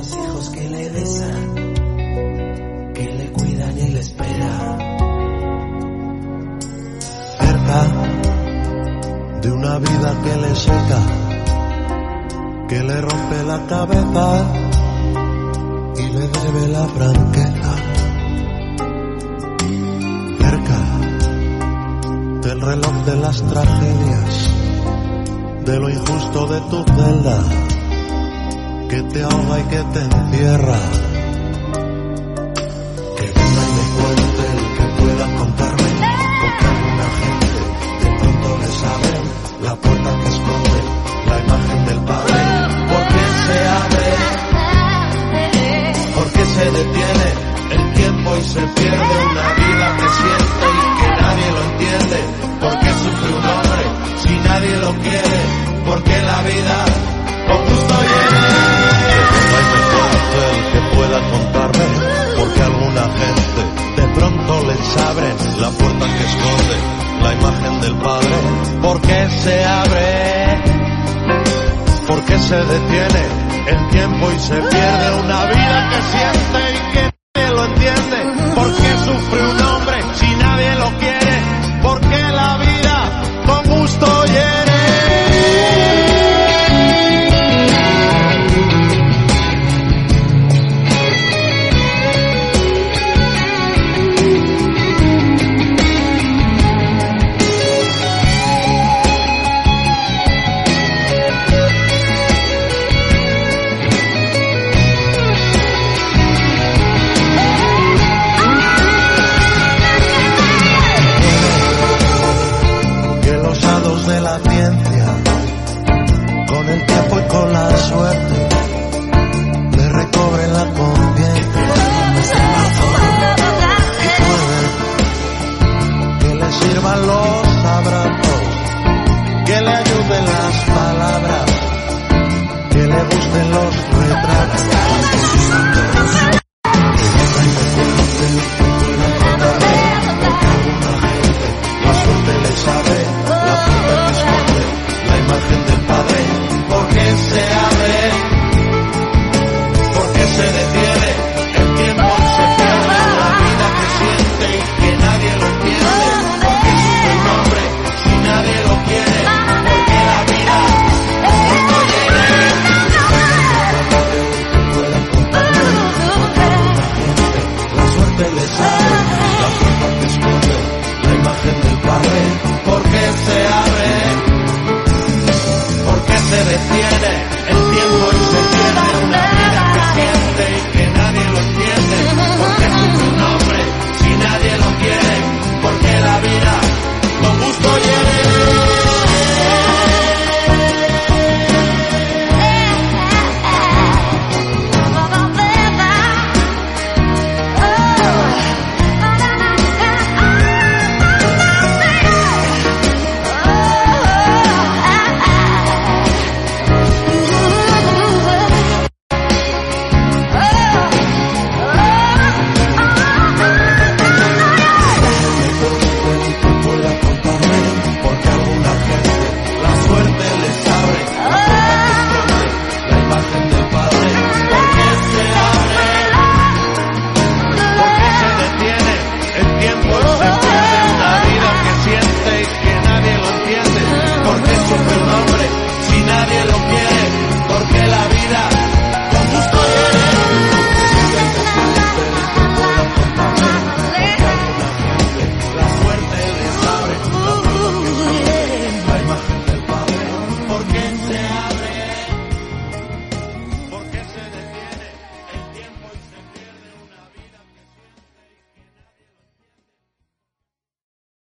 los hijos que le besan, que le cuidan y le esperan. Cerca de una vida que le seca, que le rompe la cabeza y le debe la franqueza. Cerca del reloj de las tragedias, de lo injusto de tu celda, que te ahoga y que te encierra. Que venga y me cuente el que pueda contarme, porque alguna gente de pronto le sabe la puerta que esconde la imagen del Padre. ¿Por qué se abre? ¿Por qué se detiene el tiempo y se pierde una vida que siente y que nadie lo entiende? ¿Por qué sufre un hombre si nadie lo quiere? ¿Por qué la vida con gusto viene? Que venga y me cuente el que pueda contarme, porque alguna gente de pronto les abre la puerta que esconde la imagen del Padre. ¿Por qué se abre? ¿Por qué se detiene el tiempo y se pierde una vida que siente y que nadie lo entiende? ¿Por qué sufre